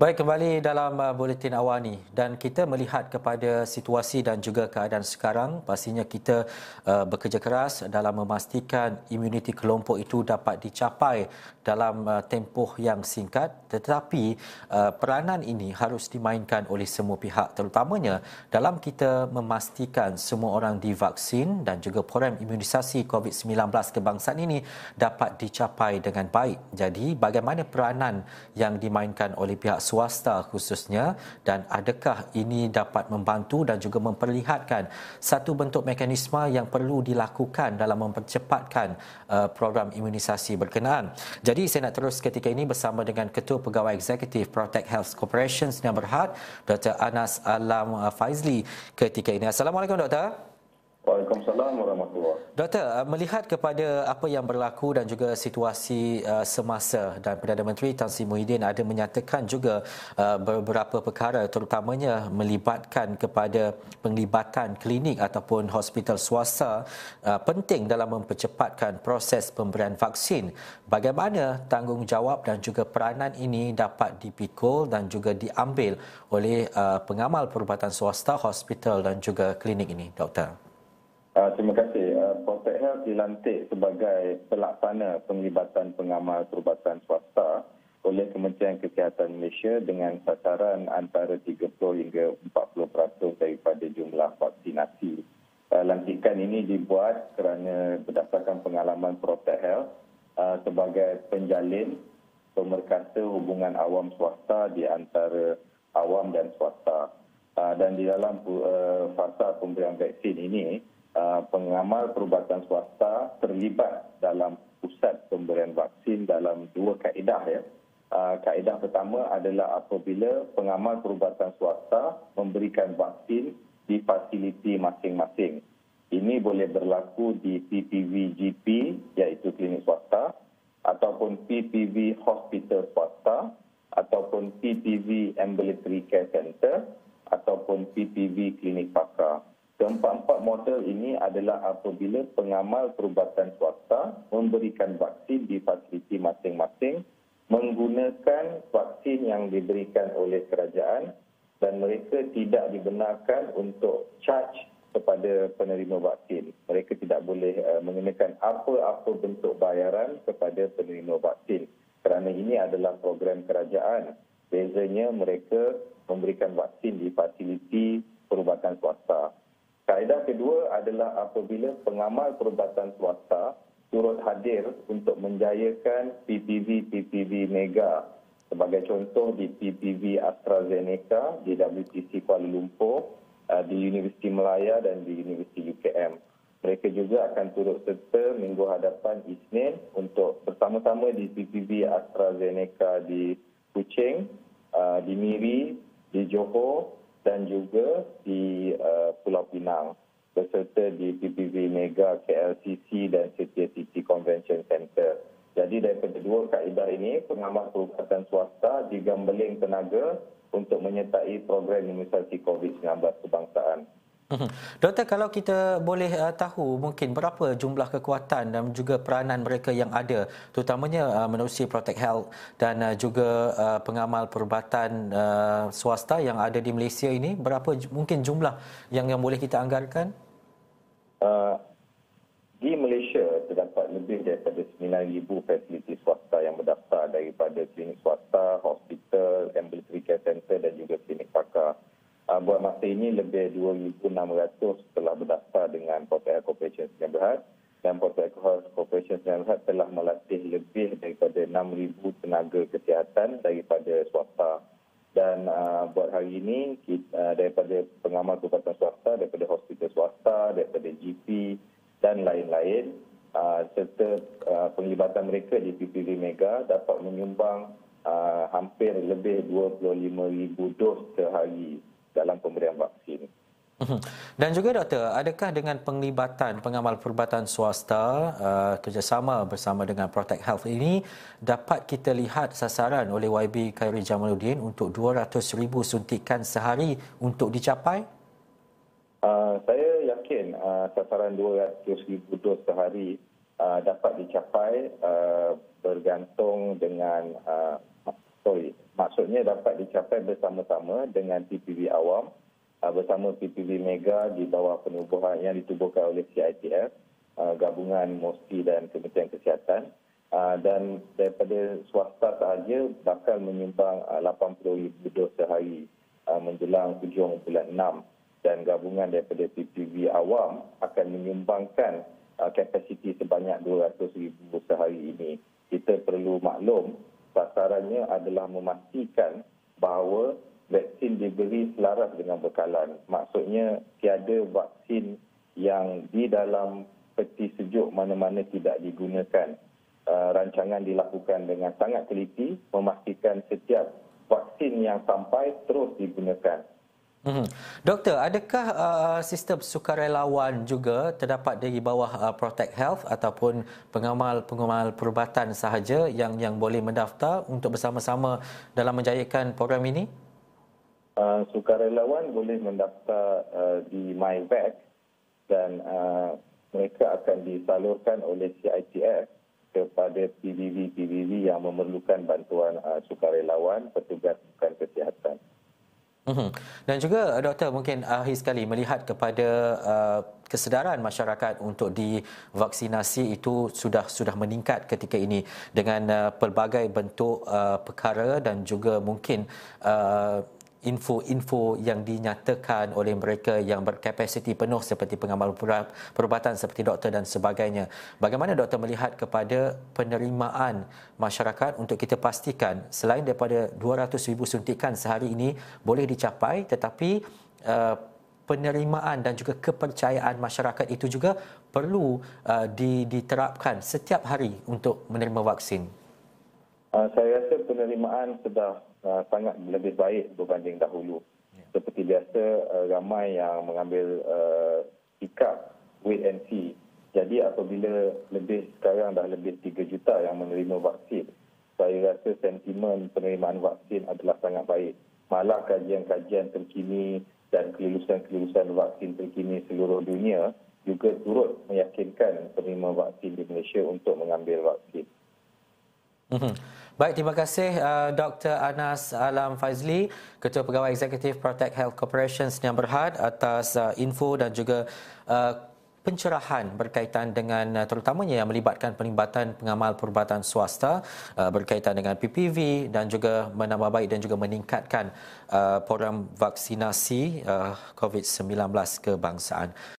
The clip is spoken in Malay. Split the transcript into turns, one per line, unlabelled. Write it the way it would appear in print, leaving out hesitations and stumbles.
Baik, kembali dalam buletin awal ni dan kita melihat kepada situasi dan juga keadaan sekarang. Pastinya kita bekerja keras dalam memastikan imuniti kelompok itu dapat dicapai dalam tempoh yang singkat, tetapi peranan ini harus dimainkan oleh semua pihak, terutamanya dalam kita memastikan semua orang divaksin dan juga program imunisasi COVID-19 kebangsaan ini dapat dicapai dengan baik. Jadi bagaimana peranan yang dimainkan oleh pihak swasta khususnya, dan adakah ini dapat membantu dan juga memperlihatkan satu bentuk mekanisme yang perlu dilakukan dalam mempercepatkan program imunisasi berkenaan. Jadi saya nak terus ketika ini bersama dengan Ketua Pegawai Eksekutif Protect Health Corporation Sdn Bhd, Dr. Anas Alam Faizli ketika ini. Assalamualaikum, Doktor.
Waalaikumsalam warahmatullahi.
Doktor, melihat kepada apa yang berlaku dan juga situasi semasa, dan Perdana Menteri Tan Sri Muhyiddin ada menyatakan juga beberapa perkara terutamanya melibatkan kepada penglibatan klinik ataupun hospital swasta penting dalam mempercepatkan proses pemberian vaksin. Bagaimana tanggungjawab dan juga peranan ini dapat dipikul dan juga diambil oleh pengamal perubatan swasta, hospital dan juga klinik ini, Doktor?
Terima kasih. Protect Health dilantik sebagai pelaksana penglibatan pengamal perubatan swasta oleh Kementerian Kesihatan Malaysia dengan sasaran antara 30 hingga 40% daripada jumlah vaksinasi. Lantikan ini dibuat kerana berdasarkan pengalaman Protect Health sebagai penjalin pemerkasa hubungan awam swasta di antara awam dan swasta. Dan di dalam fasa pemberian vaksin ini, pengamal perubatan swasta terlibat dalam pusat pemberian vaksin dalam dua kaedah. Kaedah pertama adalah apabila pengamal perubatan swasta memberikan vaksin di fasiliti masing-masing. Ini boleh berlaku di PPV GP iaitu klinik swasta, ataupun PPV hospital swasta, ataupun PPV ambulatory care center, ataupun PPV klinik pakar. Keempat-empat model ini adalah apabila pengamal perubatan swasta memberikan vaksin di fasiliti masing-masing menggunakan vaksin yang diberikan oleh kerajaan dan mereka tidak dibenarkan untuk charge kepada penerima vaksin. Mereka tidak boleh mengenakan apa-apa bentuk bayaran kepada penerima vaksin kerana ini adalah program kerajaan. Bezanya mereka memberikan vaksin di fasiliti perubatan swasta. Kaedah kedua adalah apabila pengamal perubatan swasta turut hadir untuk menjayakan PPV Mega. Sebagai contoh di PPV AstraZeneca di WTC Kuala Lumpur, di Universiti Melaya dan di Universiti UKM. Mereka juga akan turut serta minggu hadapan Isnin untuk bersama-sama di PPV AstraZeneca di Kuching, di Miri, di Johor dan juga di Pulau Pinang, beserta di PPV Mega KLCC dan Setia City Convention Center. Jadi daripada dua kaedah ini, pengamal perubatan swasta digambeling tenaga untuk menyertai program imunisasi COVID-19 kebangsaan.
Doktor, kalau kita boleh tahu mungkin berapa jumlah kekuatan dan juga peranan mereka yang ada, terutamanya menerusi Protect Health dan juga pengamal perubatan swasta yang ada di Malaysia ini, berapa mungkin jumlah yang boleh kita anggarkan?
Di Malaysia terdapat lebih daripada 9,000 fasiliti swasta yang berdaftar daripada klinik swasta, hospital, ambulatory care center dan juga klinik pakar. Buat masa ini lebih 2,600 telah berdaftar dengan Protect Health Corporation Sdn Bhd, dan Protect Health Corporation Sdn Bhd telah melatih lebih daripada 6,000 tenaga kesihatan daripada swasta. Dan buat hari ini daripada pengamal perubatan swasta, daripada hospital swasta, daripada GP dan lain-lain, serta penglibatan mereka di PPV Mega dapat menyumbang hampir lebih 25,000 dos sehari dalam pemberian vaksin.
Dan juga doktor, adakah dengan penglibatan pengamal perubatan swasta kerjasama bersama dengan Protect Health ini dapat kita lihat sasaran oleh YB Khairi Jamaluddin untuk 200,000 suntikan sehari untuk dicapai?
Saya yakin sasaran 200,000 dos sehari dapat dicapai bergantung dengan Maksudnya dapat dicapai bersama-sama dengan PPV awam, bersama PPV Mega di bawah penubuhan yang ditubuhkan oleh CITF, gabungan MOSPI dan Kementerian Kesihatan. Dan daripada swasta sahaja bakal menyumbang 80,000 dos sehari menjelang hujung bulan 6, dan gabungan daripada PPV awam akan menyumbangkan kapasiti sebanyak 200,000 sehari ini. Kita perlu maklum sasarannya adalah memastikan bahawa vaksin diberi selaras dengan bekalan. Maksudnya tiada vaksin yang di dalam peti sejuk mana-mana tidak digunakan. Rancangan dilakukan dengan sangat teliti, memastikan setiap vaksin yang sampai terus digunakan.
Doktor, adakah sistem sukarelawan juga terdapat di bawah Protect Health ataupun pengamal-pengamal perubatan sahaja yang boleh mendaftar untuk bersama-sama dalam menjayakan program ini?
Sukarelawan boleh mendaftar di MyVac dan mereka akan disalurkan oleh CITF kepada PVV yang memerlukan bantuan sukarelawan, petugas bukan kesihatan.
Dan juga doktor, mungkin akhir sekali melihat kepada kesedaran masyarakat untuk divaksinasi itu sudah meningkat ketika ini dengan pelbagai bentuk perkara dan juga mungkin info-info yang dinyatakan oleh mereka yang berkapasiti penuh seperti pengamal perubatan seperti doktor dan sebagainya. Bagaimana doktor melihat kepada penerimaan masyarakat untuk kita pastikan selain daripada 200,000 suntikan sehari ini boleh dicapai, tetapi penerimaan dan juga kepercayaan masyarakat itu juga perlu diterapkan setiap hari untuk menerima vaksin?
Saya rasa penerimaan sudah sangat lebih baik berbanding dahulu. Seperti biasa, ramai yang mengambil sikap wait and see. Jadi apabila sekarang dah lebih 3 juta yang menerima vaksin, saya rasa sentimen penerimaan vaksin adalah sangat baik. Malah kajian-kajian terkini dan kelulusan-kelulusan vaksin terkini seluruh dunia juga turut meyakinkan penerima vaksin di Malaysia untuk mengambil vaksin.
Baik, terima kasih Dr. Anas Alam Fazli, Ketua Pegawai Eksekutif Protect Health Corporation Sdn Bhd atas info dan juga pencerahan berkaitan dengan terutamanya yang melibatkan pelibatan pengamal perubatan swasta berkaitan dengan PPV dan juga menambah baik dan juga meningkatkan program vaksinasi COVID-19 kebangsaan.